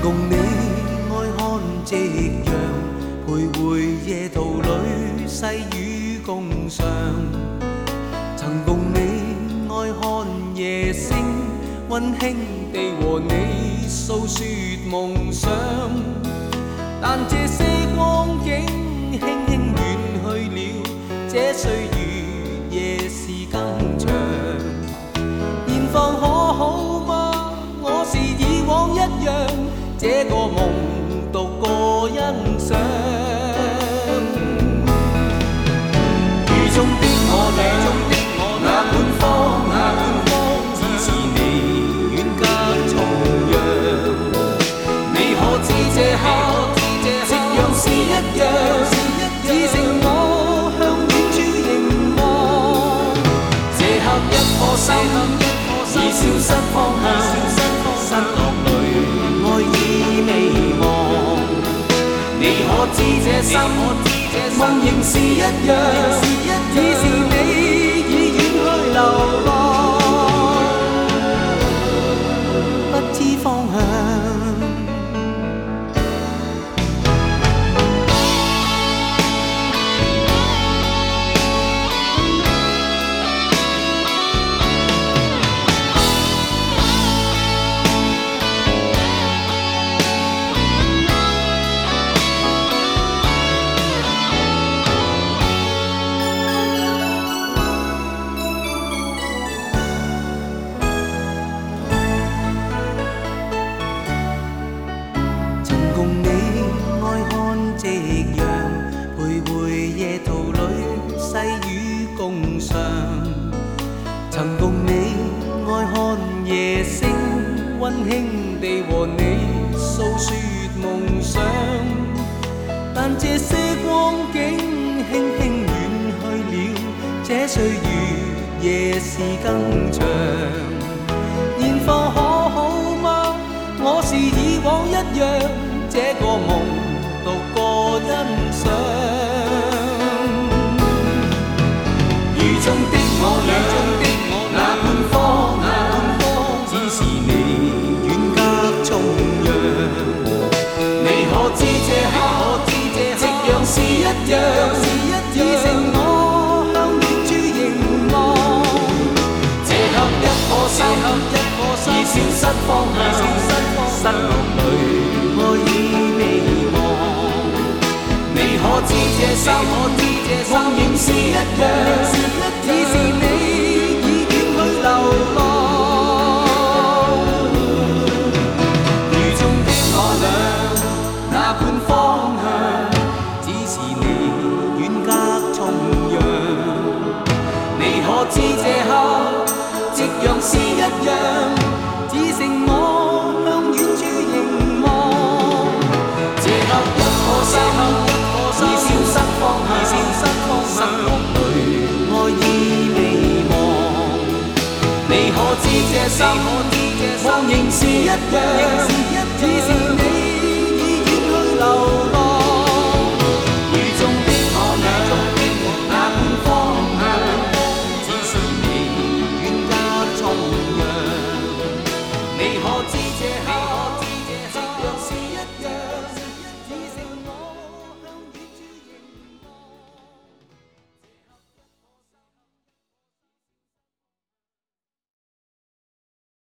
共你愛看夕陽，徘徊夜途裏，細雨共賞。曾共你愛看夜星，溫馨地和你訴說夢想。但這些光景輕輕遠去了，這歲月夜是更長。現況可好嗎？我是以往一樣，這個夢獨個欣賞。雨中的我倆，那半方向，只是你遠隔重洋。你可知這刻，夕陽是一樣，只剩我向遠處凝望。這刻一顆心已消失方向，失落裏愛已未忘。你可知這心夢仍是一樣，只是你已遠去流浪，不知方向。曾共你愛看夜星，溫馨地和你訴說夢想。但這些光景輕輕遠去了，這歲月夜是更長。現況可好嗎？我是以往一樣，這個夢獨個欣賞。雨中的我倆，那半方向，只是你遠隔重洋。你可知這刻，夕陽是一樣，只剩我向遠處凝望。這刻一顆心已消失方向，失落裏愛已未忘。你可知這心夢仍是一樣，只是你已遠去流浪。雨中的我倆，那半方向，只是你遠隔重洋。你可知這刻，夕陽是一樣，只剩我向遠處凝望。這刻一顆心已消失方向，失落裏愛已未忘。你可知這心夢仍是一樣，只是你已遠去流浪。雨中的我倆，那半方向，只是你遠隔重洋。你可知